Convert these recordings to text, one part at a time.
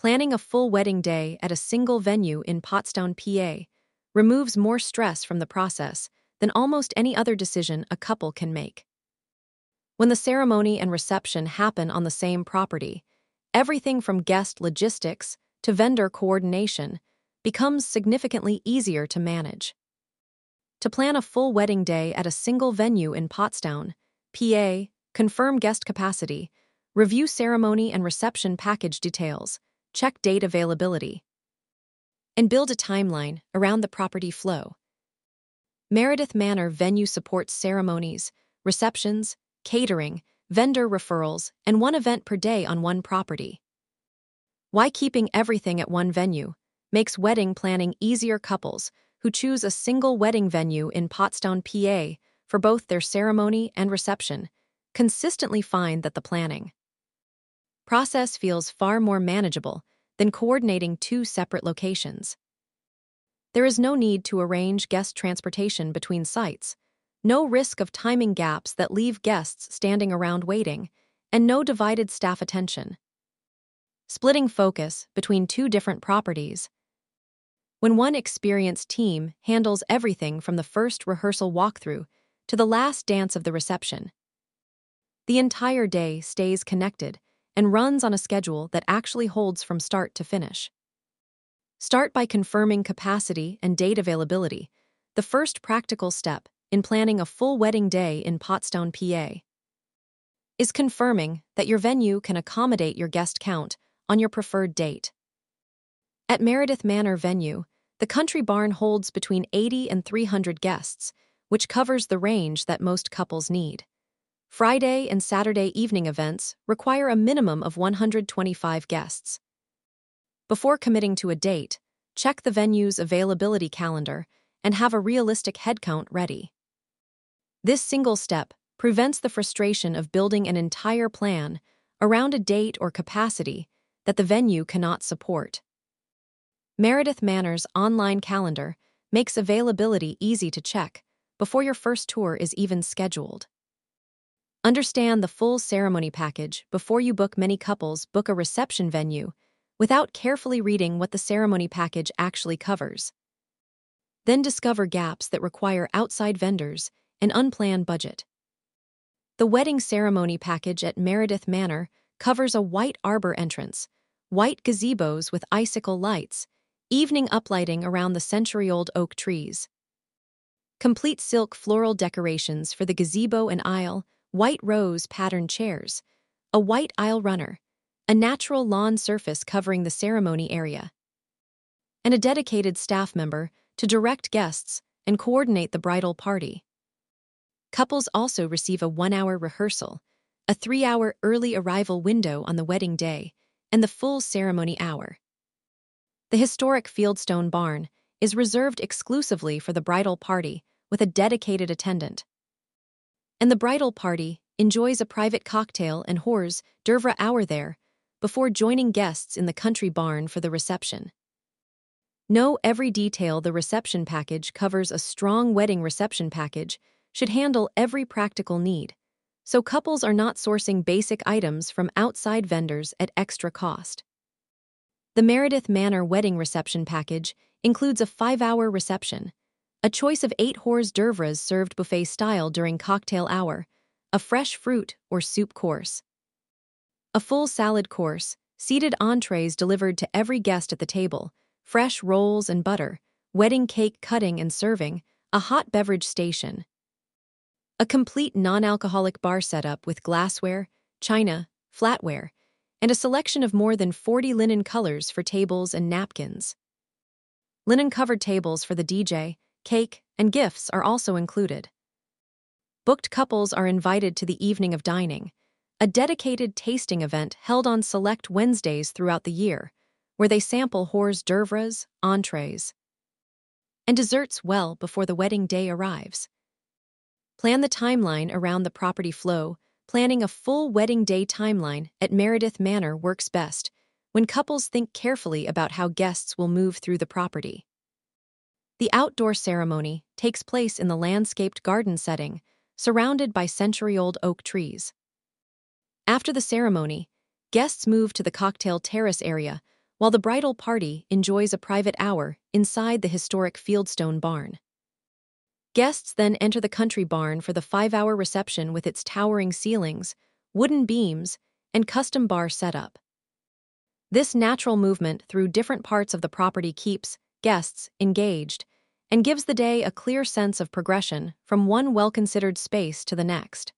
Planning a full wedding day at a single venue in Pottstown, PA, removes more stress from the process than almost any other decision a couple can make. When the ceremony and reception happen on the same property, everything from guest logistics to vendor coordination becomes significantly easier to manage. To plan a full wedding day at a single venue in Pottstown, PA, confirm guest capacity, review ceremony and reception package details, check date availability, and build a timeline around the property flow. Meredith Manor Venue supports ceremonies, receptions, catering, vendor referrals, and one event per day on one property. Why keeping everything at one venue makes wedding planning easier. Couples who choose a single wedding venue in Pottstown, PA for both their ceremony and reception consistently find that the planning process feels far more manageable than coordinating two separate locations. There is no need to arrange guest transportation between sites, no risk of timing gaps that leave guests standing around waiting, and no divided staff attention. Splitting focus between two different properties. When one experienced team handles everything from the first rehearsal walkthrough to the last dance of the reception, the entire day stays connected and runs on a schedule that actually holds from start to finish. Start by confirming capacity and date availability, the first practical step in planning a full wedding day in Pottstown, PA. Is confirming that your venue can accommodate your guest count on your preferred date. At Meredith Manor Venue, the Country Barn holds between 80 and 300 guests, which covers the range that most couples need. Friday and Saturday evening events require a minimum of 125 guests. Before committing to a date, check the venue's availability calendar and have a realistic headcount ready. This single step prevents the frustration of building an entire plan around a date or capacity that the venue cannot support. Meredith Manor's online calendar makes availability easy to check before your first tour is even scheduled. Understand the full ceremony package before you book. Many couples book a reception venue without carefully reading what the ceremony package actually covers. Then discover gaps that require outside vendors and unplanned budget. The wedding ceremony package at Meredith Manor covers a white arbor entrance, white gazebos with icicle lights, evening uplighting around the century-old oak trees, complete silk floral decorations for the gazebo and aisle, white rose patterned chairs, a white aisle runner, a natural lawn surface covering the ceremony area, and a dedicated staff member to direct guests and coordinate the bridal party. Couples also receive a 1-hour rehearsal, a 3-hour early arrival window on the wedding day, and the full ceremony hour. The historic Fieldstone Barn is reserved exclusively for the bridal party with a dedicated attendant. And the bridal party enjoys a private cocktail and hors d'oeuvre hour there before joining guests in the Country Barn for the reception. Know every detail. The reception package covers. A strong wedding reception package should handle every practical need, so couples are not sourcing basic items from outside vendors at extra cost. The Meredith Manor wedding reception package includes a 5-hour reception, a choice of 8 hors d'oeuvres served buffet style during cocktail hour, a fresh fruit or soup course, a full salad course, seated entrees delivered to every guest at the table, fresh rolls and butter, wedding cake cutting and serving, a hot beverage station, a complete non-alcoholic bar setup with glassware, china, flatware, and a selection of more than 40 linen colors for tables and napkins. Linen-covered tables for the DJ, cake, and gifts are also included. Booked couples are invited to the evening of dining, a dedicated tasting event held on select Wednesdays throughout the year, where they sample hors d'oeuvres, entrees, and desserts well before the wedding day arrives. Plan the timeline around the property flow. Planning a full wedding day timeline at Meredith Manor works best when couples think carefully about how guests will move through the property. The outdoor ceremony takes place in the landscaped garden setting, surrounded by century-old oak trees. After the ceremony, guests move to the cocktail terrace area, while the bridal party enjoys a private hour inside the historic Fieldstone barn. Guests then enter the country barn for the 5-hour reception with its towering ceilings, wooden beams, and custom bar setup. This natural movement through different parts of the property keeps guests engaged and gives the day a clear sense of progression from one well-considered space to the next.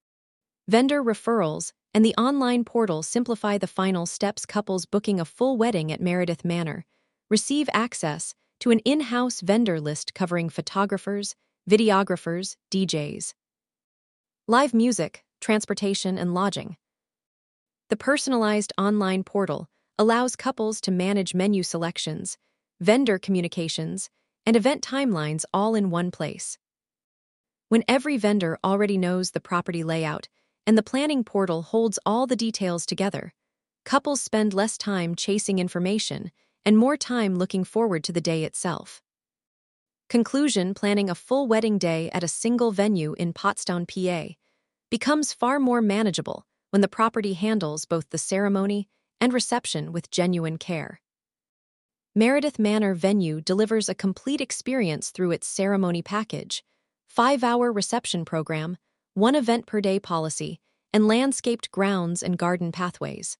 Vendor referrals and the online portal simplify the final steps. Couples booking a full wedding at Meredith Manor receive access to an in-house vendor list covering photographers, videographers, DJs, live music, transportation, and lodging. The personalized online portal allows couples to manage menu selections, vendor communications, and event timelines all in one place. When every vendor already knows the property layout and the planning portal holds all the details together, couples spend less time chasing information and more time looking forward to the day itself. Conclusion: planning a full wedding day at a single venue in Pottstown, PA, becomes far more manageable when the property handles both the ceremony and reception with genuine care. Meredith Manor Venue delivers a complete experience through its ceremony package, 5-hour reception program, 1 event per day policy, and landscaped grounds and garden pathways.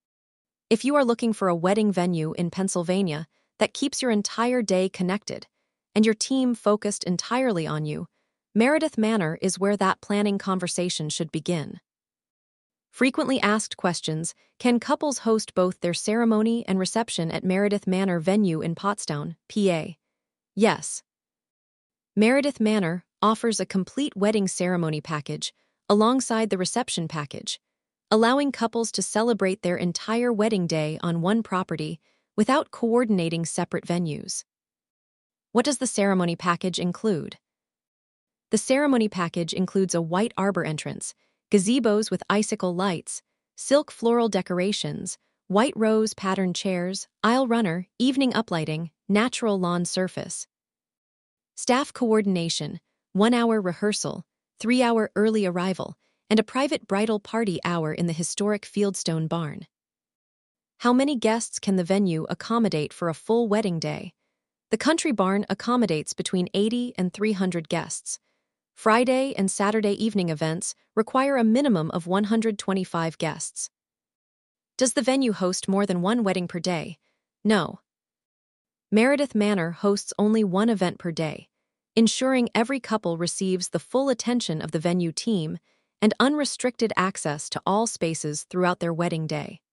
If you are looking for a wedding venue in Pennsylvania that keeps your entire day connected and your team focused entirely on you, Meredith Manor is where that planning conversation should begin. Frequently asked questions: can couples host both their ceremony and reception at Meredith Manor Venue in Pottstown, PA? Yes. Meredith Manor offers a complete wedding ceremony package alongside the reception package, allowing couples to celebrate their entire wedding day on one property without coordinating separate venues. What does the ceremony package include? The ceremony package includes a white arbor entrance, gazebos with icicle lights, silk floral decorations, white rose patterned chairs, aisle runner, evening uplighting, natural lawn surface. Staff coordination, 1-hour rehearsal, 3-hour early arrival, and a private bridal party hour in the historic Fieldstone barn. How many guests can the venue accommodate for a full wedding day? The country barn accommodates between 80 and 300 guests. Friday and Saturday evening events require a minimum of 125 guests. Does the venue host more than one wedding per day? No. Meredith Manor hosts only one event per day, ensuring every couple receives the full attention of the venue team and unrestricted access to all spaces throughout their wedding day.